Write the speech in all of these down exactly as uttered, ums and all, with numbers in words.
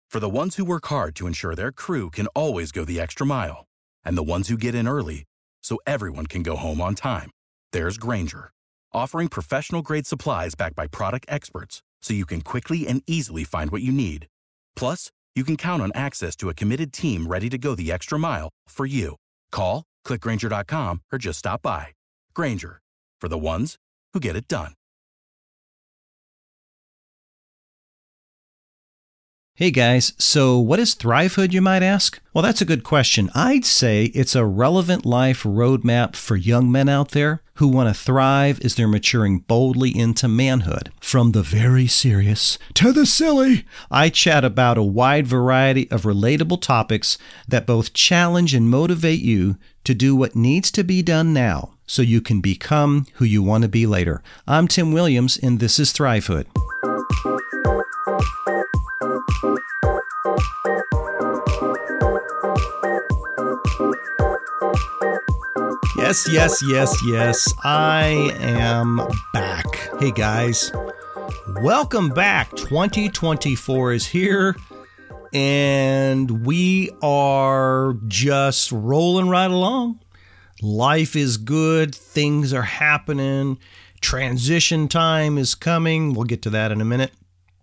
For the ones who work hard to ensure their crew can always go the extra mile, and the ones who get in early so everyone can go home on time, there's Grainger, offering professional-grade supplies backed by product experts so you can quickly and easily find what you need. Plus, you can count on access to a committed team ready to go the extra mile for you. Call, click Grainger dot com, or just stop by. Grainger, for the ones who get it done. Hey guys, so what is Thrivehood, you might ask? Well, that's a good question. I'd say it's a relevant life roadmap for young men out there who want to thrive as they're maturing boldly into manhood. From the very serious to the silly, I chat about a wide variety of relatable topics that both challenge and motivate you to do what needs to be done now so you can become who you want to be later. I'm Tim Williams, and this is Thrivehood. Yes, yes, yes, yes, I am back. Hey guys, welcome back. twenty twenty-four is here, and we are just rolling right along. Life is good, things are happening, transition time is coming. We'll get to that in a minute.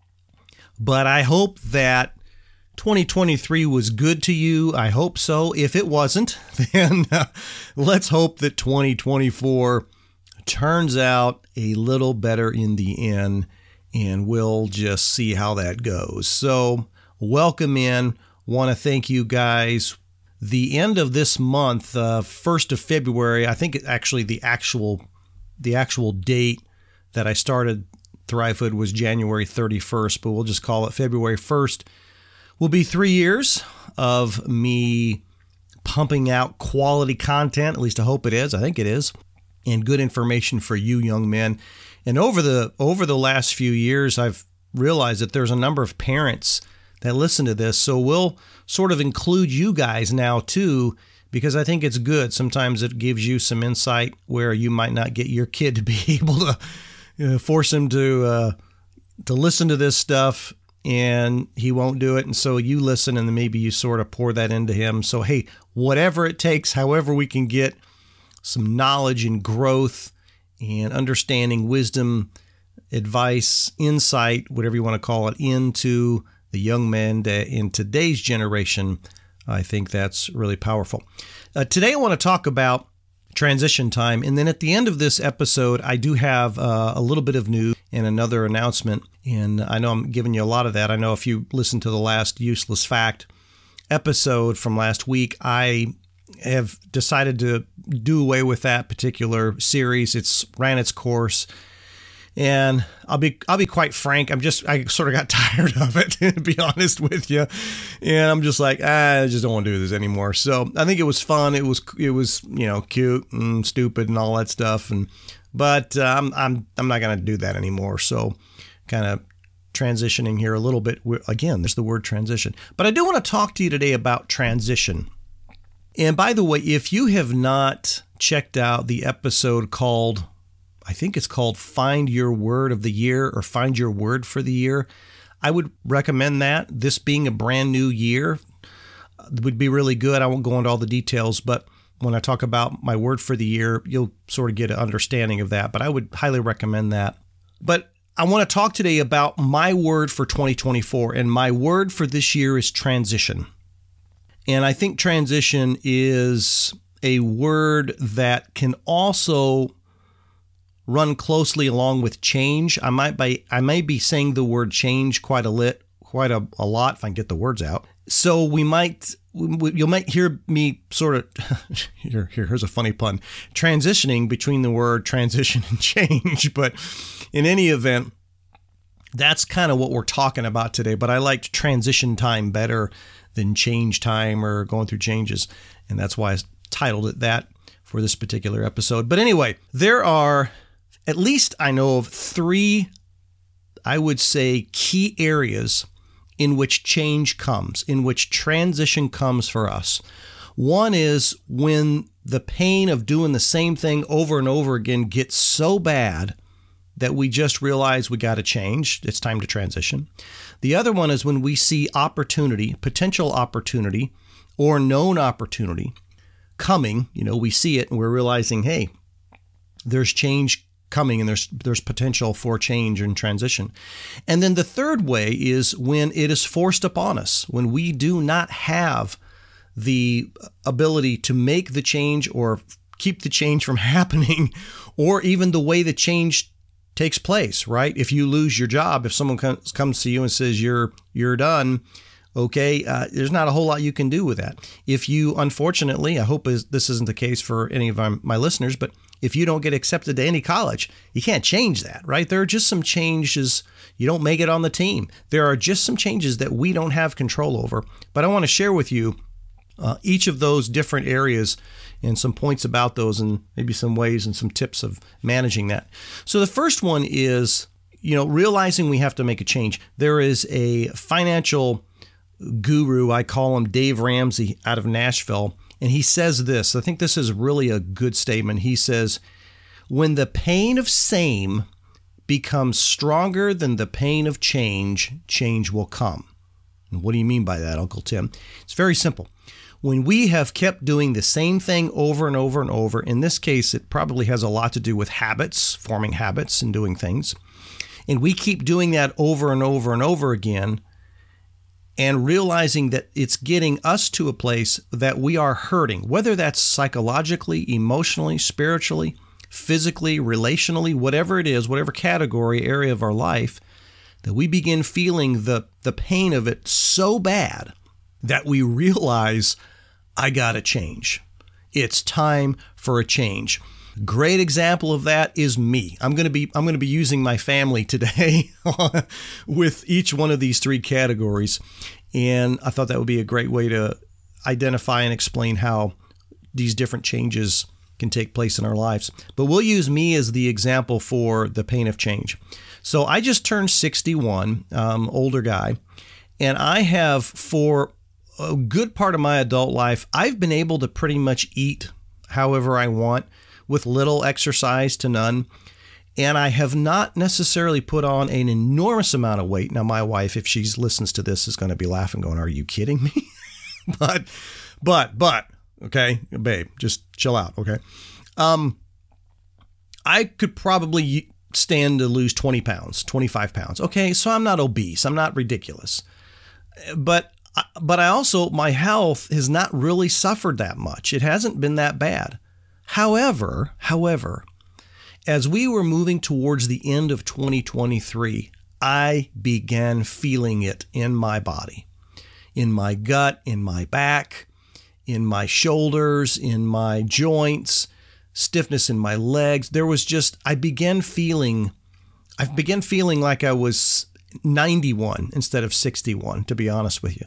But I hope that twenty twenty-three was good to you. I hope so. If it wasn't, then uh, let's hope that twenty twenty-four turns out a little better in the end, and we'll just see how that goes. So welcome in. Want to thank you guys. The end of this month, uh, first of February, I think it actually the actual the actual date that I started Thrivehood was January thirty-first, but we'll just call it February first. Will be three years of me pumping out quality content. At least I hope it is. I think it is. And good information for you young men. And over the over the last few years, I've realized that there's a number of parents that listen to this. So we'll sort of include you guys now too, because I think it's good. Sometimes it gives you some insight where you might not get your kid to be able to you know, force him to uh, to listen to this stuff, and he won't do it. And so you listen, and then maybe you sort of pour that into him. So, hey, whatever it takes, however we can get some knowledge and growth and understanding, wisdom, advice, insight, whatever you want to call it, into the young men in today's generation, I think that's really powerful. Uh, today, I want to talk about transition time. And then at the end of this episode, I do have uh, a little bit of news and another announcement. And I know I'm giving you a lot of that. I know if you listened to the last Useless Fact episode from last week, I have decided to do away with that particular series. It's ran its course. And I'll be I'll be quite frank. I'm just I sort of got tired of it, to be honest with you. And I'm just like, ah, I just don't want to do this anymore. So I think it was fun. It was it was you know cute and stupid and all that stuff. And but uh, I'm I'm I'm not gonna do that anymore. So kind of transitioning here a little bit. Again, there's the word transition. But I do want to talk to you today about transition. And by the way, if you have not checked out the episode called, I think it's called Find Your Word of the Year or Find Your Word for the Year, I would recommend that. This being a brand new year would be really good. I won't go into all the details, but when I talk about my word for the year, you'll sort of get an understanding of that. But I would highly recommend that. But I want to talk today about my word for twenty twenty-four, and my word for this year is transition. And I think transition is a word that can also run closely along with change. I might be I may be saying the word change quite a lit, quite a, a lot if I can get the words out. So we might we, you might hear me sort of here, here here's a funny pun, transitioning between the word transition and change. But in any event, that's kind of what we're talking about today. But I liked transition time better than change time or going through changes, and that's why I titled it that for this particular episode. But anyway, there are at least I know of three, I would say, key areas in which change comes, in which transition comes for us. One is when the pain of doing the same thing over and over again gets so bad that we just realize we got to change. It's time to transition. The other one is when we see opportunity, potential opportunity, or known opportunity coming. You know, we see it and we're realizing, hey, there's change coming and there's there's potential for change and transition. And then the third way is when it is forced upon us, when we do not have the ability to make the change or keep the change from happening, or even the way the change takes place, right? If you lose your job, if someone comes comes to you and says you're you're done, okay, uh, there's not a whole lot you can do with that. If you, unfortunately, I hope is, this isn't the case for any of my, my listeners, but if you don't get accepted to any college, you can't change that, right? There are just some changes. You don't make it on the team. There are just some changes that we don't have control over. But I want to share with you uh, each of those different areas and some points about those and maybe some ways and some tips of managing that. So the first one is, you know, realizing we have to make a change. There is a financial guru, I call him Dave Ramsey out of Nashville, and he says this. I think this is really a good statement. He says, when the pain of same becomes stronger than the pain of change, change will come. And what do you mean by that, Uncle Tim? It's very simple. When we have kept doing the same thing over and over and over, in this case, it probably has a lot to do with habits, forming habits and doing things. And we keep doing that over and over and over again, and realizing that it's getting us to a place that we are hurting, whether that's psychologically, emotionally, spiritually, physically, relationally, whatever it is, whatever category, area of our life, that we begin feeling the, the pain of it so bad that we realize, I gotta change. It's time for a change. Great example of that is me. I'm going to be I'm going to be using my family today with each one of these three categories, and I thought that would be a great way to identify and explain how these different changes can take place in our lives. But we'll use me as the example for the pain of change. So I just turned sixty-one, um, older guy, and I have, for a good part of my adult life, I've been able to pretty much eat however I want, with little exercise to none. And I have not necessarily put on an enormous amount of weight. Now, my wife, if she listens to this, is going to be laughing, going, are you kidding me? but, but, but, okay, babe, just chill out, okay? Um, I could probably stand to lose twenty pounds, twenty-five pounds. Okay, so I'm not obese. I'm not ridiculous. But but I also, my health has not really suffered that much. It hasn't been that bad. However, however, as we were moving towards the end of twenty twenty-three, I began feeling it in my body, in my gut, in my back, in my shoulders, in my joints, stiffness in my legs. There was just, I began feeling, I began feeling like I was ninety-one instead of sixty-one, to be honest with you.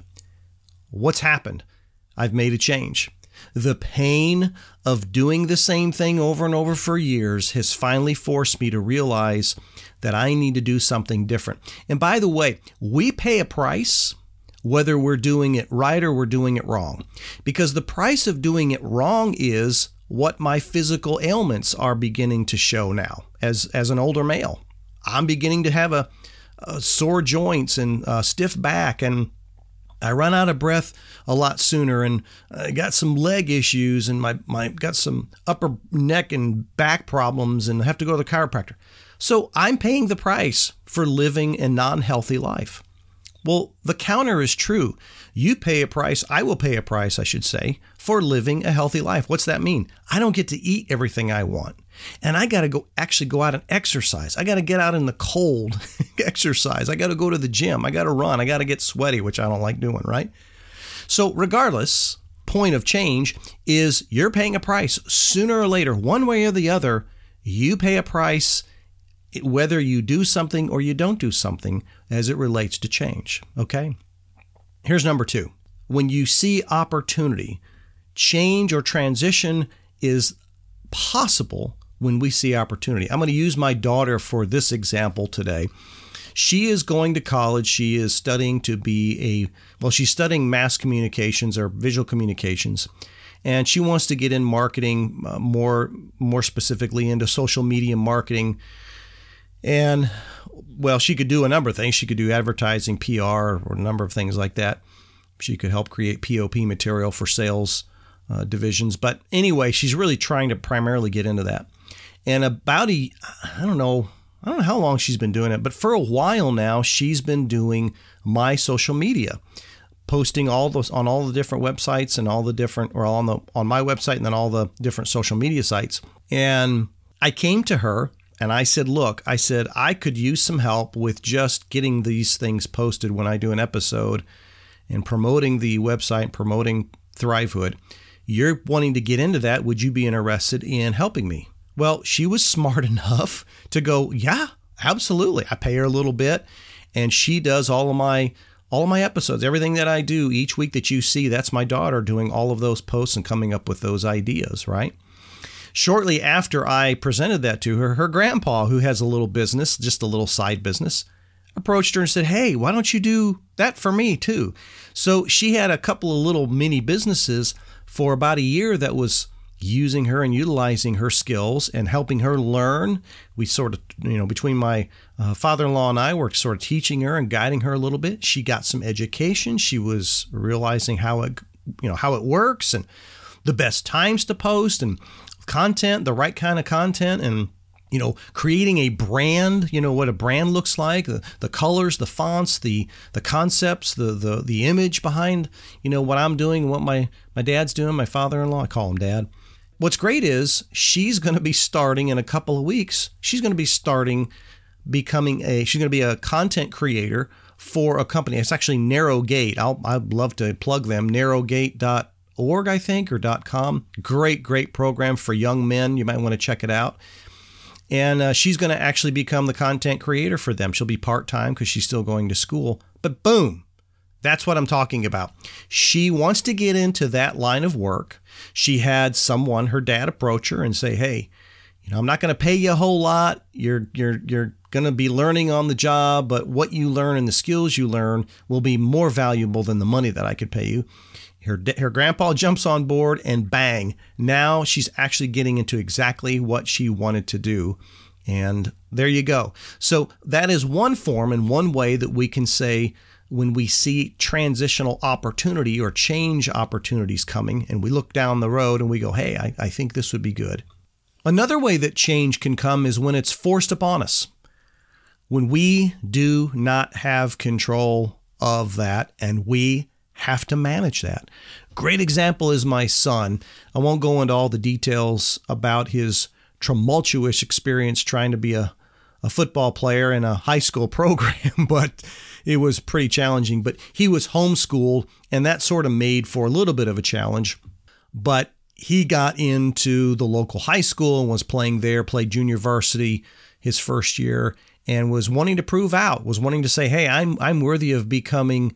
What's happened? I've made a change. The pain of doing the same thing over and over for years has finally forced me to realize that I need to do something different. And by the way, we pay a price whether we're doing it right or we're doing it wrong. Because the price of doing it wrong is what my physical ailments are beginning to show now as, as an older male. I'm beginning to have a, a sore joints and a stiff back, and I run out of breath a lot sooner, and I got some leg issues, and my, my got some upper neck and back problems, and I have to go to the chiropractor. So I'm paying the price for living a non-healthy life. Well, the counter is true. You pay a price, I will pay a price, I should say, for living a healthy life. What's that mean? I don't get to eat everything I want. And I got to go actually go out and exercise. I got to get out in the cold, exercise. I got to go to the gym. I got to run. I got to get sweaty, which I don't like doing, right? So regardless, point of change is you're paying a price sooner or later, one way or the other. You pay a price whether you do something or you don't do something as it relates to change, okay? Here's number two. When you see opportunity, change or transition is possible when we see opportunity. I'm going to use my daughter for this example today. She is going to college. She is studying to be a, well, she's studying mass communications or visual communications, and she wants to get in marketing, uh, more, more specifically into social media marketing. And, well, she could do a number of things. She could do advertising, P R, or a number of things like that. She could help create P O P material for sales uh, divisions. But anyway, she's really trying to primarily get into that. And about a, I don't know, I don't know how long she's been doing it, but for a while now, she's been doing my social media, posting all those on all the different websites and all the different, or on the on my website and then all the different social media sites. And I came to her and I said, look, I said, I could use some help with just getting these things posted when I do an episode and promoting the website, promoting Thrivehood. You're wanting to get into that. Would you be interested in helping me? Well, she was smart enough to go, yeah, absolutely. I pay her a little bit, and she does all of my all of my episodes. Everything that I do each week that you see, that's my daughter doing all of those posts and coming up with those ideas, right? Shortly after I presented that to her, her grandpa, who has a little business, just a little side business, approached her and said, hey, why don't you do that for me too? So she had a couple of little mini businesses for about a year that was using her and utilizing her skills and helping her learn. We sort of, you know, between my uh, father-in-law and I were sort of teaching her and guiding her a little bit. She got some education. She was realizing how it, you know, how it works and the best times to post and content, the right kind of content, and you know, creating a brand, you know, what a brand looks like, the, the colors, the fonts, the the concepts, the the the image behind, you know, what I'm doing, what my, my dad's doing, my father-in-law, I call him Dad. What's great is she's going to be starting in a couple of weeks. She's going to be starting becoming a, she's going to be a content creator for a company. It's actually Narrowgate. I'll, I'd love to plug them, narrowgate dot org, I think, or .com. Great, great program for young men. You might want to check it out. And uh, she's going to actually become the content creator for them. She'll be part-time because she's still going to school. But boom, that's what I'm talking about. She wants to get into that line of work. She had someone, her dad, approach her and say, hey, you know, I'm not going to pay you a whole lot. You're you're you're going to be learning on the job, but what you learn and the skills you learn will be more valuable than the money that I could pay you. Her, her grandpa jumps on board and bang, now she's actually getting into exactly what she wanted to do. And there you go. So that is one form and one way that we can say when we see transitional opportunity or change opportunities coming and we look down the road and we go, hey, I, I think this would be good. Another way that change can come is when it's forced upon us. When we do not have control of that and we have to manage that. Great example is my son. I won't go into all the details about his tumultuous experience trying to be a, a football player in a high school program, but it was pretty challenging. But he was homeschooled, and that sort of made for a little bit of a challenge. But he got into the local high school and was playing there, played junior varsity his first year, and was wanting to prove out, was wanting to say, hey, I'm I'm worthy of becoming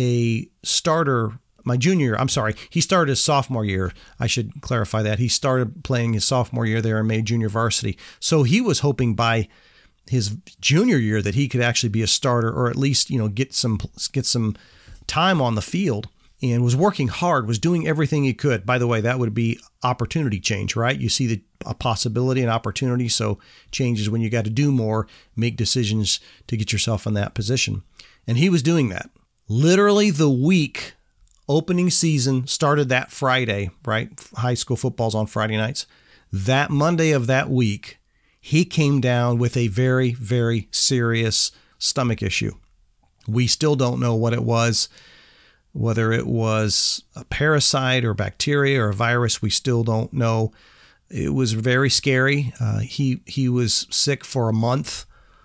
a starter. My junior, I'm sorry, he started his sophomore year. I should clarify that. He started playing his sophomore year there and made junior varsity. So he was hoping by his junior year that he could actually be a starter or at least, you know, get some get some time on the field, and was working hard, was doing everything he could. By the way, that would be opportunity change, right? You see the a possibility and opportunity. So change is when you got to do more, make decisions to get yourself in that position. And he was doing that. Literally the week opening season started that Friday, right? High school football's on Friday nights. That Monday of that week, he came down with a very, very serious stomach issue. We still don't know what it was, whether it was a parasite or bacteria or a virus. We still don't know. It was very scary. Uh, he he was sick for a month.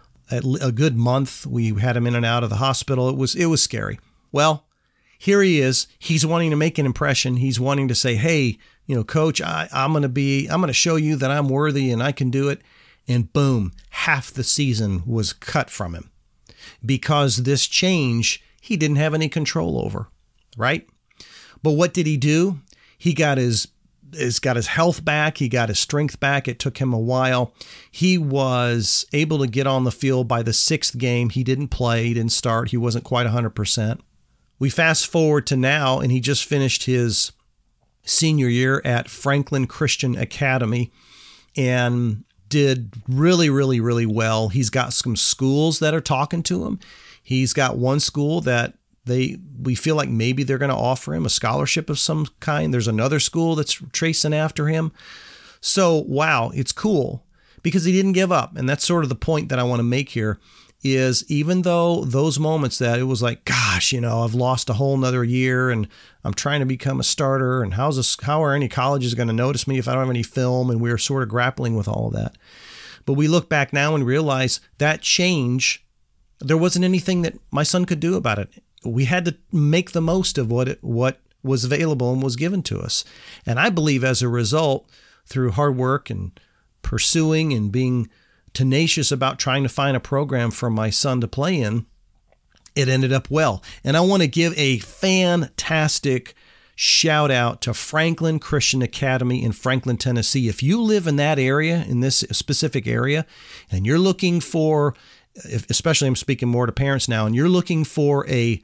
A good month. We had him in and out of the hospital. It was it was scary. Well, here he is. He's wanting to make an impression. He's wanting to say, hey, you know, coach, I, I'm going to be, I'm going to show you that I'm worthy and I can do it. And boom, half the season was cut from him because this change he didn't have any control over, right? But what did he do? He got his He's got his health back. He got his strength back. It took him a while. He was able to get on the field by the sixth game. He didn't play. He didn't start. He wasn't quite one hundred percent. We fast forward to now, and he just finished his senior year at Franklin Christian Academy and did really, really, really well. He's got some schools that are talking to him. He's got one school that they we feel like maybe they're going to offer him a scholarship of some kind. There's another school that's chasing after him. So, wow, it's cool because he didn't give up. And that's sort of the point that I want to make here is even though those moments that it was like, gosh, you know, I've lost a whole nother year and I'm trying to become a starter. And how's this, how are any colleges going to notice me if I don't have any film? And we were sort of grappling with all of that. But we look back now and realize that change, there wasn't anything that my son could do about it. We had to make the most of what it, what was available and was given to us. And I believe as a result, through hard work and pursuing and being tenacious about trying to find a program for my son to play in, it ended up well. And I want to give a fantastic shout out to Franklin Christian Academy in Franklin, Tennessee. If you live in that area, in this specific area, and you're looking for, especially I'm speaking more to parents now, and you're looking for a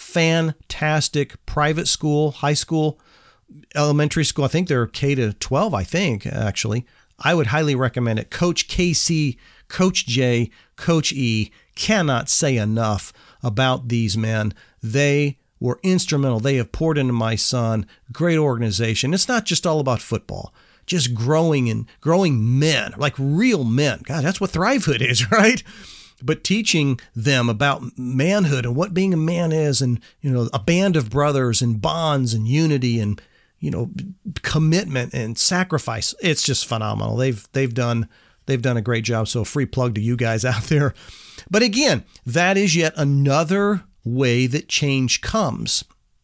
fantastic private school, high school, elementary school, I think they're K to twelve, I think, actually. I would highly recommend it. Coach K C, Coach J, Coach E, cannot say enough about these men. They were instrumental. They have poured into my son. Great organization. It's not just all about football, just growing and growing men, like real men. God, that's what Thrivehood is, right? But teaching them about manhood and what being a man is, and, you know, a band of brothers and bonds and unity and, you know, commitment and sacrifice. It's just phenomenal. They've they've done they've done a great job. So a free plug to you guys out there. But again, that is yet another way that change comes.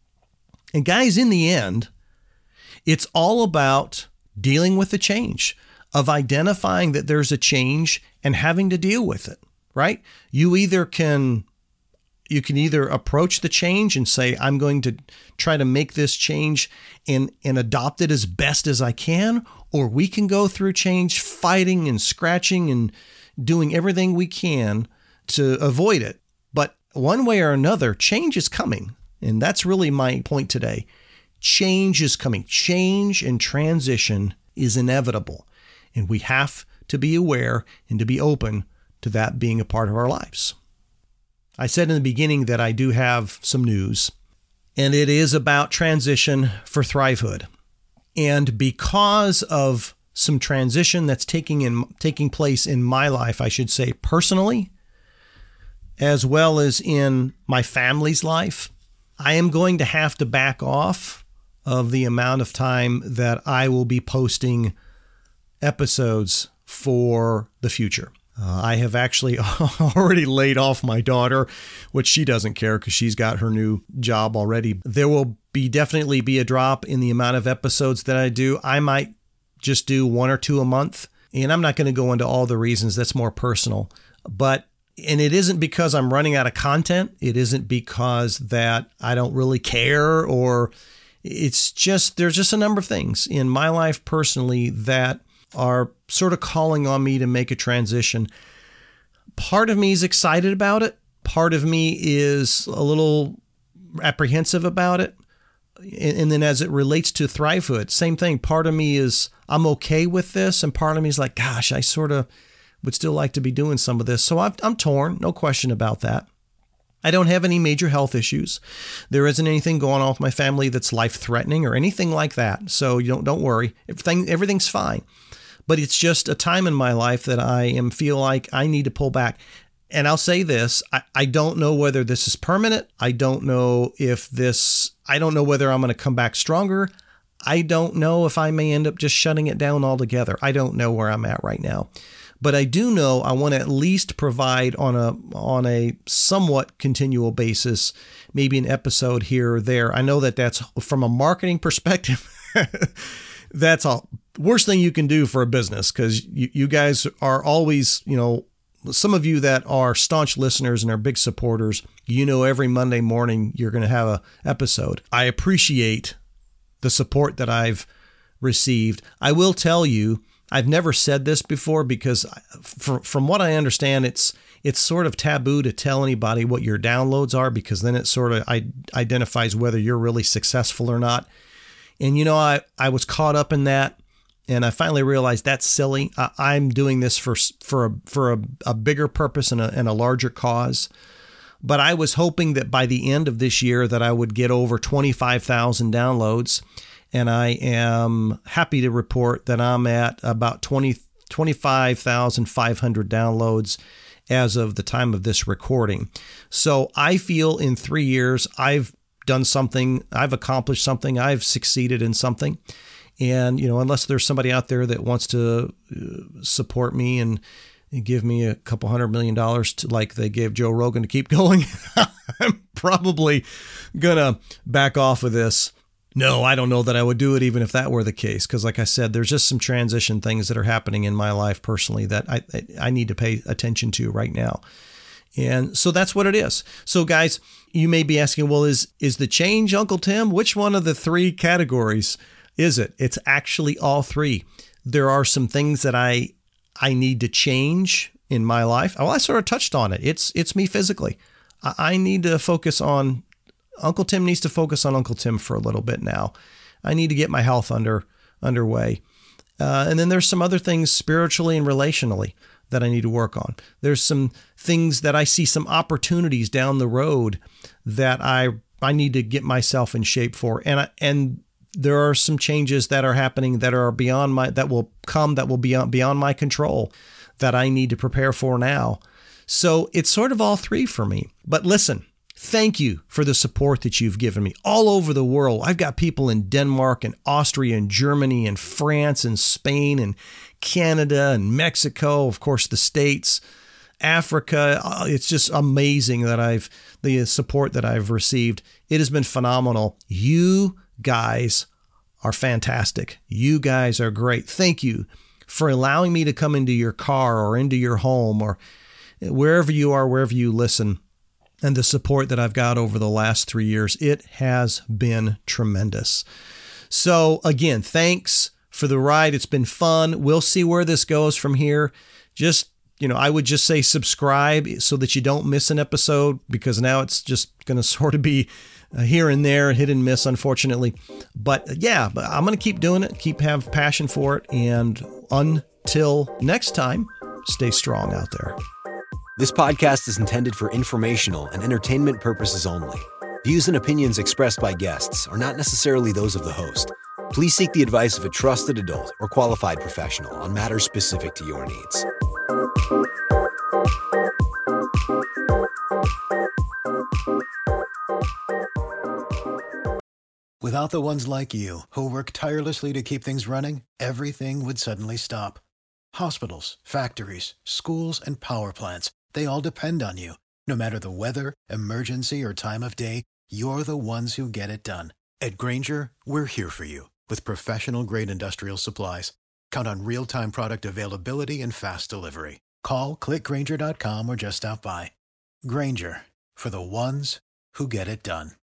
And guys, in the end, it's all about dealing with the change, of identifying that there's a change and having to deal with it, right? You either can You can either approach the change and say, I'm going to try to make this change and, and adopt it as best as I can, or we can go through change fighting and scratching and doing everything we can to avoid it. But one way or another, change is coming. And that's really my point today. Change is coming. Change and transition is inevitable. And we have to be aware and to be open to that being a part of our lives. I said in the beginning that I do have some news, and it is about transition for Thrivehood. And because of some transition that's taking in taking place in my life, I should say personally, as well as in my family's life, I am going to have to back off of the amount of time that I will be posting episodes for the future. Uh, I have actually already laid off my daughter, which she doesn't care because she's got her new job already. There will be definitely be a drop in the amount of episodes that I do. I might just do one or two a month, and I'm not going to go into all the reasons. That's more personal. But, and it isn't because I'm running out of content. It isn't because that I don't really care, or it's just, there's just a number of things in my life personally that are sort of calling on me to make a transition. Part of me is excited about it. Part of me is a little apprehensive about it. And, and then as it relates to Thrivehood, same thing. Part of me is, I'm okay with this. And part of me is like, gosh, I sort of would still like to be doing some of this. So I'm, I'm torn, no question about that. I don't have any major health issues. There isn't anything going on with my family that's life-threatening or anything like that. So you don't, don't worry. Everything, everything's fine. But it's just a time in my life that I am feel like I need to pull back. And I'll say this, I, I don't know whether this is permanent. I don't know if this, I don't know whether I'm going to come back stronger. I don't know if I may end up just shutting it down altogether. I don't know where I'm at right now. But I do know I want to at least provide on a on a somewhat continual basis, maybe an episode here or there. I know that that's from a marketing perspective. That's a worst thing you can do for a business, because you, you guys are always, you know, some of you that are staunch listeners and are big supporters, you know, every Monday morning you're going to have an episode. I appreciate the support that I've received. I will tell you, I've never said this before because from, from what I understand, it's it's sort of taboo to tell anybody what your downloads are, because then it sort of I, identifies whether you're really successful or not. And, you know, I, I was caught up in that. And I finally realized that's silly. I, I'm doing this for for a, for a, a bigger purpose and a, and a larger cause. But I was hoping that by the end of this year that I would get over twenty-five thousand downloads. And I am happy to report that I'm at about twenty, twenty-five thousand five hundred downloads as of the time of this recording. So I feel in three years, I've done something, I've accomplished something, I've succeeded in something. And, you know, unless there's somebody out there that wants to support me and give me a couple hundred million dollars to, like they gave Joe Rogan, to keep going, I'm probably going to back off of this. No, I don't know that I would do it even if that were the case. Because like I said, there's just some transition things that are happening in my life personally that I, I need to pay attention to right now. And so that's what it is. So guys, you may be asking, well, is, is the change, Uncle Tim? Which one of the three categories is it? It's actually all three. There are some things that I I need to change in my life. Well, I sort of touched on it. It's it's me physically. I, I need to focus on, Uncle Tim needs to focus on Uncle Tim for a little bit now. I need to get my health under underway. Uh, and then there's some other things spiritually and relationally that I need to work on. There's some things that I see some opportunities down the road that I I need to get myself in shape for. And I, and there are some changes that are happening that are beyond my, that will come, that will be beyond, beyond my control that I need to prepare for now. So it's sort of all three for me. But listen, thank you for the support that you've given me all over the world. I've got people in Denmark and Austria and Germany and France and Spain and Canada and Mexico, of course, the States, Africa. It's just amazing that I've, the support that I've received. It has been phenomenal. You guys are fantastic. You guys are great. Thank you for allowing me to come into your car or into your home or wherever you are, wherever you listen, and the support that I've got over the last three years. It has been tremendous. So again, thanks for the ride. It's been fun. We'll see where this goes from here. Just, you know, I would just say subscribe so that you don't miss an episode, because now it's just going to sort of be here and there, hit and miss, unfortunately. But yeah, but I'm going to keep doing it, keep have passion for it. And until next time, stay strong out there. This podcast is intended for informational and entertainment purposes only. Views and opinions expressed by guests are not necessarily those of the host. Please seek the advice of a trusted adult or qualified professional on matters specific to your needs. Without the ones like you, who work tirelessly to keep things running, everything would suddenly stop. Hospitals, factories, schools, and power plants, they all depend on you. No matter the weather, emergency, or time of day, you're the ones who get it done. At Grainger, we're here for you with professional-grade industrial supplies. Count on real-time product availability and fast delivery. Call, click Grainger dot com, or just stop by. Grainger, for the ones who get it done.